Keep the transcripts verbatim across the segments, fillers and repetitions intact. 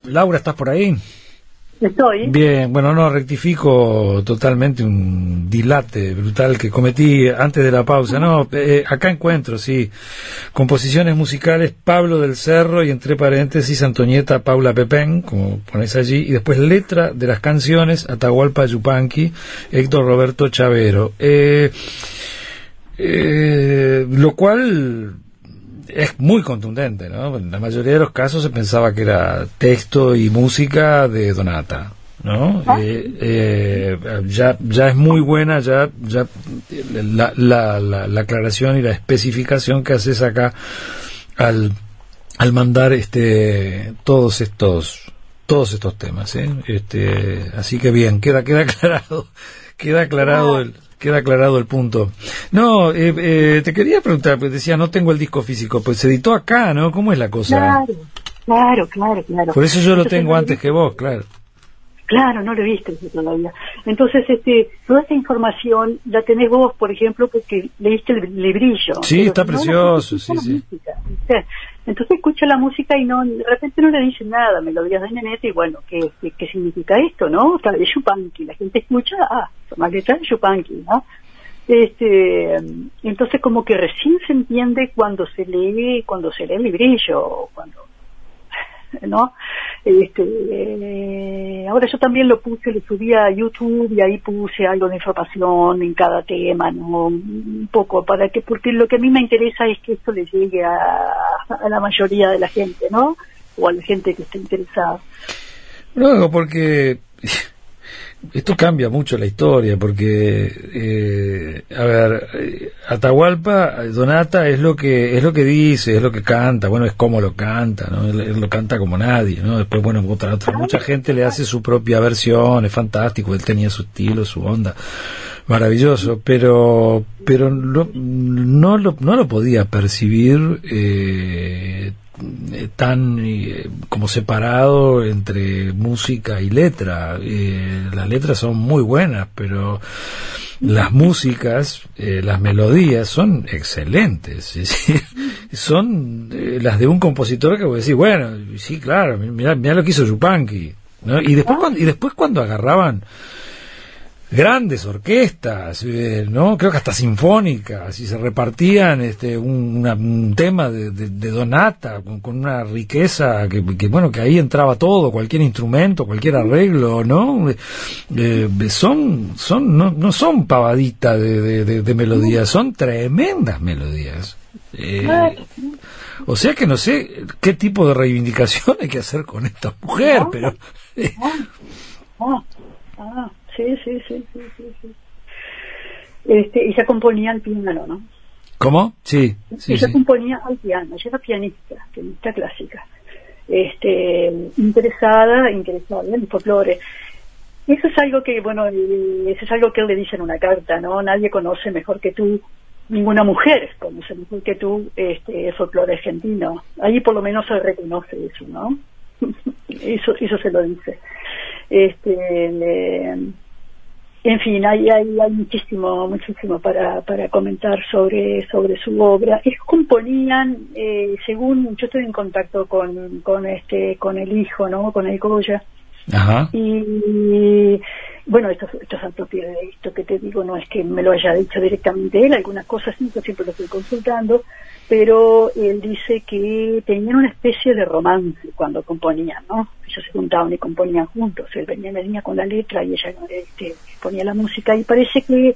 Laura, ¿estás por ahí? Estoy. Bien, bueno, no, rectifico totalmente un dilate brutal que cometí antes de la pausa. No, eh, acá encuentro, sí, composiciones musicales Pablo del Cerro y entre paréntesis Antonieta Paula Pepén, como pones allí, y después letra de las canciones Atahualpa Yupanqui, Héctor Roberto Chavero. Eh, eh, lo cual es muy contundente, ¿no? En la mayoría de los casos se pensaba que era texto y música de Donata, ¿no? ¿Ah? Eh, eh, ya ya es muy buena ya ya la, la, la, la aclaración y la especificación que haces acá al al mandar este todos estos todos estos temas, ¿eh? Este, así que bien, queda queda aclarado, queda aclarado el Queda aclarado el punto. No, eh, eh, te quería preguntar, pues decía, no tengo el disco físico, pues se editó acá, ¿no? ¿Cómo es la cosa? Claro, claro, claro, claro. Por eso yo lo Entonces, tengo no antes lo que vos, claro. Claro, no lo viste todavía. Entonces, este, toda esta información la tenés vos, por ejemplo, porque leíste el librillo. Sí, Pero está si no, precioso, sí, la sí. música, ¿viste? Entonces escucha la música y no, de repente no le dicen nada, melodías de Nenete, y bueno, ¿qué, qué, qué significa esto, no? O sea, de Yupanqui, la gente escucha, ah, más letras de Yupanqui, ¿no? Este, entonces como que recién se entiende cuando se lee, cuando se lee el librillo, cuando, ¿no? Este, eh, ahora yo también lo puse, lo subí a YouTube y ahí puse algo de información en cada tema, ¿no? Un poco para que, porque lo que a mí me interesa es que esto le llegue a, a la mayoría de la gente, ¿no? O a la gente que esté interesada. No, porque esto cambia mucho la historia, porque eh, a ver, eh, Atahualpa, Donata es lo que es lo que dice, es lo que canta, bueno, es como lo canta, ¿no? Él, él lo canta como nadie, ¿no? Después, bueno, otra, otra, mucha gente le hace su propia versión, es fantástico, él tenía su estilo, su onda, maravilloso, pero pero no, no lo no lo podía percibir eh, tan eh, como separado entre música y letra. Eh, las letras son muy buenas, pero las músicas, eh, las melodías son excelentes. Es decir, son eh, las de un compositor que voy a decir, bueno, sí, claro, mirá, mirá lo que hizo Yupanqui, ¿no? Y después cuando, y después cuando agarraban grandes orquestas, eh, no, creo que hasta sinfónicas, y se repartían este un, una, un tema de, de, de Donata con, con una riqueza que, que bueno, que ahí entraba todo, cualquier instrumento, cualquier arreglo, no, eh, son son no, no son pavaditas de, de, de, de melodías, son tremendas melodías. Eh, o sea que no sé qué tipo de reivindicación hay que hacer con esta mujer, pero eh. ah, ah. Sí, sí, sí, sí, sí, sí. Este, ella componía al piano, ¿no? ¿Cómo? Sí, sí, ella sí. componía al piano, ella era pianista, pianista clásica. Este, interesada, interesada en el folclore. Eso es algo que, bueno, eso es algo que él le dice en una carta, ¿no? Nadie conoce mejor que tú, ninguna mujer conoce mejor que tú este, el folclore argentino. Ahí por lo menos se reconoce eso, ¿no? eso, eso se lo dice. Este, eh, en fin, hay, hay, hay muchísimo, muchísimo para, para comentar sobre, sobre su obra. Ellos componían, eh, según yo estoy en contacto con, con este, con el hijo, ¿no? Con el Goya. Ajá. Y bueno, esto, esto es a propio de esto que te digo, no es que me lo haya dicho directamente él, algunas cosas sí, yo siempre lo estoy consultando, pero él dice que tenían una especie de romance cuando componían, ¿no? Ellos se juntaban y componían juntos, él venía, venía con la letra y ella este, ponía la música, y parece que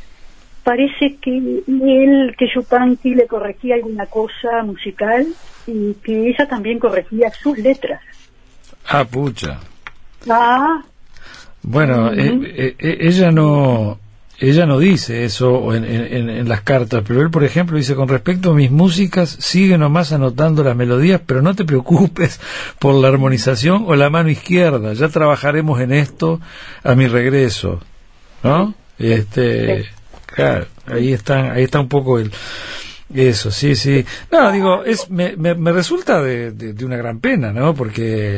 parece que él, que Yupanqui le corregía alguna cosa musical y que ella también corregía sus letras. Ah, pucha. Ah. Bueno, uh-huh. eh, eh, ella no ella no dice eso en, en, en las cartas, pero él, por ejemplo, dice: con respecto a mis músicas, sigue nomás anotando las melodías, pero no te preocupes por la armonización o la mano izquierda, ya trabajaremos en esto a mi regreso, ¿no? Este, sí. Claro, ahí está, ahí está un poco el eso, sí, sí. No, digo, es me, me, me resulta de, de, de una gran pena, ¿no? Porque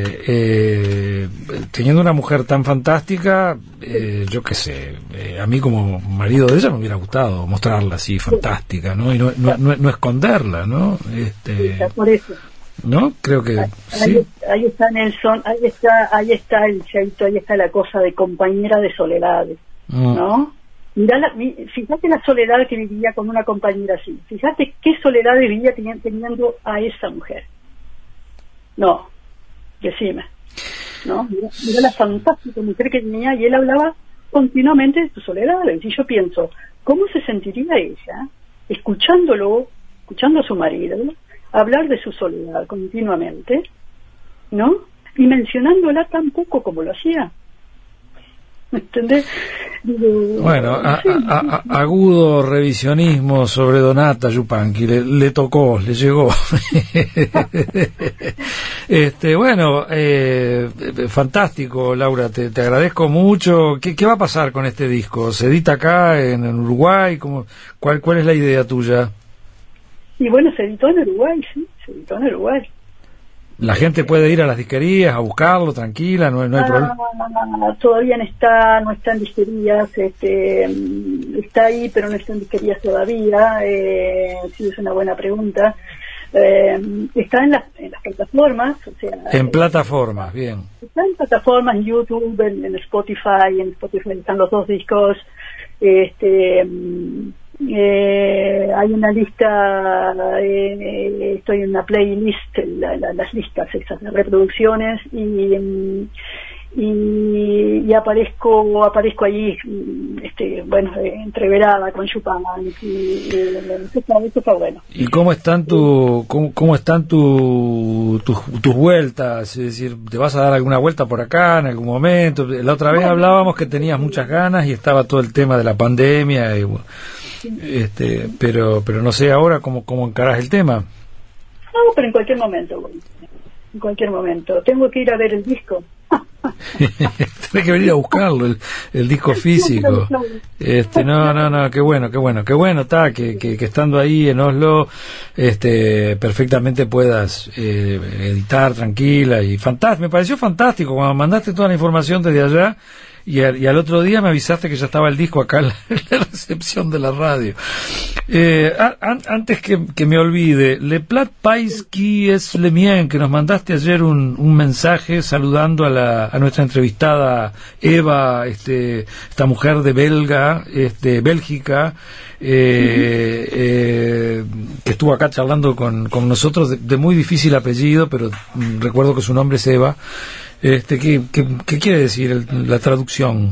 eh, teniendo una mujer tan fantástica, eh, yo qué sé, eh, a mí como marido de ella me hubiera gustado mostrarla así, fantástica, ¿no? Y no, no, no, no esconderla, ¿no? Este... Por eso, ¿no? Creo que ahí, sí. Ahí está Nelson, ahí está, ahí está el Cheito, ahí está la cosa de compañera de soledad, mm. ¿no? Mirá la, fíjate la soledad que vivía con una compañera así, fíjate qué soledad vivía teniendo a esa mujer. No, decime, ¿no? Mirá, mirá la fantástica mujer que tenía, y él hablaba continuamente de su soledad. Y yo pienso, ¿cómo se sentiría ella escuchándolo, escuchando a su marido hablar de su soledad continuamente, ¿no? Y mencionándola tan poco como lo hacía. ¿Entendés? Digo, bueno, a, sí, a, a, agudo revisionismo sobre Donata Yupanqui, le, le tocó, le llegó. este, bueno, eh, fantástico, Laura, te, te agradezco mucho. ¿Qué, ¿Qué va a pasar con este disco? ¿Se edita acá en, en Uruguay? ¿Cómo, cuál, ¿Cuál es la idea tuya? Y bueno, se editó en Uruguay, sí, se editó en Uruguay. La gente puede ir a las disquerías a buscarlo, tranquila, no, no hay ah, problema. Todavía no está, no está en disquerías, este, está ahí, pero no está en disquerías todavía. Eh, sí, es una buena pregunta. Eh, está en las, en las plataformas, o sea, en eh, plataformas, bien. Está en plataformas, en YouTube, en, en Spotify, en Spotify están los dos discos. Este, eh, hay una lista, eh, estoy en una playlist, la, la, las listas esas de reproducciones, y y, y aparezco aparezco allí, este, bueno, eh, entreverada con Yupanqui, y eh, eso, eso fue bueno. ¿Y cómo están tu cómo, cómo están tu, tu, tus vueltas? Es decir, ¿te vas a dar alguna vuelta por acá en algún momento? La otra vez hablábamos que tenías muchas ganas y estaba todo el tema de la pandemia, y, este, pero pero no sé ahora cómo cómo encarás el tema. No, pero en cualquier momento, bueno, en cualquier momento. Tengo que ir a ver el disco. Tienes que venir a buscarlo, el, el disco físico. Este, no, no, no, qué bueno, qué bueno, qué bueno está que, que, que estando ahí en Oslo, este, perfectamente puedas eh, editar tranquila y fantástico. Me pareció fantástico cuando mandaste toda la información desde allá. Y al, y al otro día me avisaste que ya estaba el disco acá en la, en la recepción de la radio. Eh, a, an, antes que, que me olvide, Le Plat Pais qui es le mien, que nos mandaste ayer un, un mensaje saludando a, la, a nuestra entrevistada Eva, este, esta mujer de Belga, este, Bélgica, eh, eh, que estuvo acá charlando con, con nosotros, de, de muy difícil apellido, pero mm, recuerdo que su nombre es Eva. Este, ¿qué, qué, qué quiere decir el, la traducción?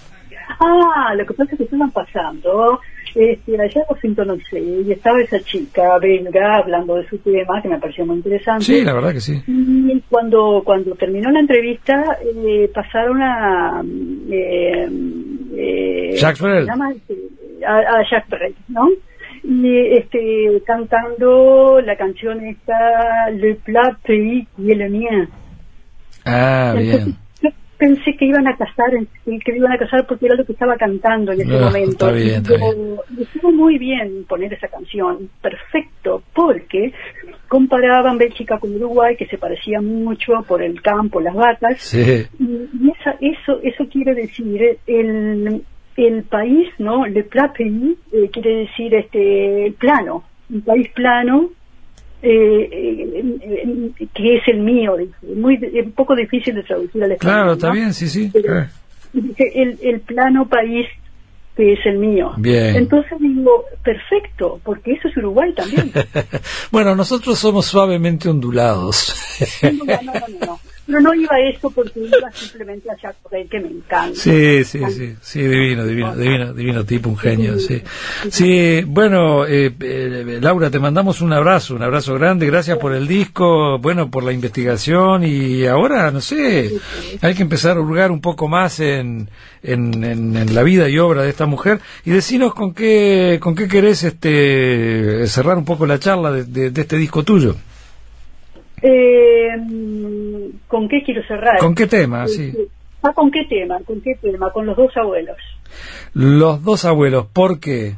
Ah, lo que pasa es que estaban pasando, este, allá en Washington, no sé, y estaba esa chica belga hablando de su tema, que me pareció muy interesante. Sí, la verdad que sí. Y cuando cuando terminó la entrevista, eh, pasaron a eh, eh, Jacques Brel. A, a Jacques Brel, ¿no? Y este, cantando la canción esta, Le Plat Pays qui est le mien. Ah, Entonces, bien. yo pensé que iban a casar, que iban a casar porque era lo que estaba cantando en ese no, momento. Está bien, está bien. Y estuvo muy bien poner esa canción, perfecto, porque comparaban Bélgica con Uruguay, que se parecía mucho por el campo, las vacas. Sí. Y, y esa, eso, eso quiere decir el el país, ¿no? Le Plat Pays eh, quiere decir este plano, un país plano. Eh, eh, que es el mío, muy un poco difícil de traducir al español. Claro, está ¿no? bien, sí, sí. Pero, Eh. el, el plano país que es el mío. Bien. Entonces digo, perfecto, porque eso es Uruguay también. Bueno, nosotros somos suavemente ondulados. No, no, no, no, no. Pero no iba a eso porque iba simplemente a Jacques Brel, que me encanta. Sí, sí, sí, sí, divino, divino, divino, divino tipo, un genio, sí. Sí, bueno, eh, eh, Laura, te mandamos un abrazo, un abrazo grande, gracias por el disco, bueno, por la investigación, y ahora, no sé, hay que empezar a hurgar un poco más en, en, en, en la vida y obra de esta mujer, y decinos con qué, con qué querés este, cerrar un poco la charla de, de, de este disco tuyo. Eh, ¿Con qué quiero cerrar? ¿Con qué tema? Sí. Ah, ¿con qué tema? ¿Con qué tema? Con los dos abuelos. Los dos abuelos, ¿por qué?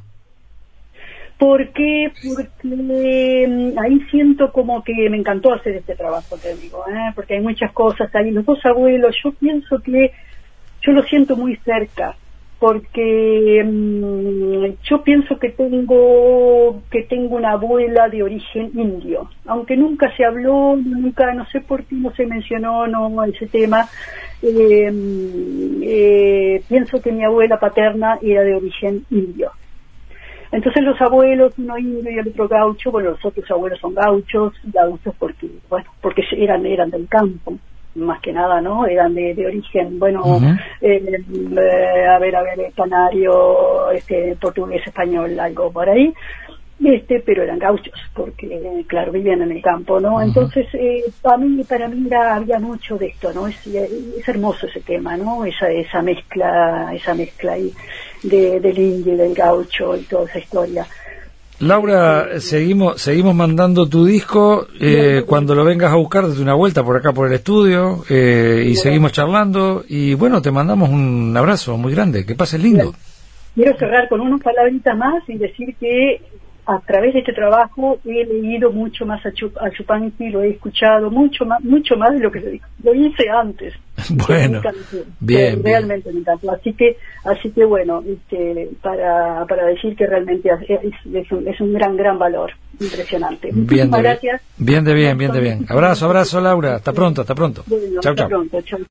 Porque, porque ahí siento como que me encantó hacer este trabajo, te digo, ¿eh? Porque hay muchas cosas ahí. Los dos abuelos, yo pienso que yo lo siento muy cerca, porque mmm, yo pienso que tengo que tengo una abuela de origen indio, aunque nunca se habló, nunca, no sé por qué no se mencionó no ese tema. Eh, eh, pienso que mi abuela paterna era de origen indio. Entonces los abuelos, uno indio y el otro gaucho, bueno, los otros abuelos son gauchos, gauchos porque, bueno, porque eran eran del campo, más que nada, ¿no? Eran de, de origen, bueno, uh-huh. eh, eh, a ver, a ver, canario, este, portugués, español, algo por ahí, este, pero eran gauchos, porque, claro, vivían en el campo, ¿no? Uh-huh. Entonces, eh, para mí, para mí era, había mucho de esto, ¿no? Es, es hermoso ese tema, ¿no? Esa, esa mezcla, esa mezcla ahí de, del indio y del gaucho y toda esa historia. Laura, eh, seguimos seguimos mandando tu disco, eh, bien, cuando lo vengas a buscar, desde una vuelta por acá por el estudio, eh, y bien, seguimos charlando, y bueno, te mandamos un abrazo muy grande, que pases lindo. Bien. Quiero cerrar con unas palabritas más y decir que a través de este trabajo he leído mucho más a, Chup, a Yupanqui, lo he escuchado mucho más mucho más de lo que lo hice antes. Bueno, bien, realmente bien. me encantó. Así que, así que bueno, este, para para decir que realmente es, es, un, es un gran gran valor, impresionante. Bien, Muchísimas de gracias. Bien, de bien, bien, de bien. Abrazo, abrazo, Laura. Hasta pronto, hasta pronto. Bueno, chau, hasta chau. Pronto, chau.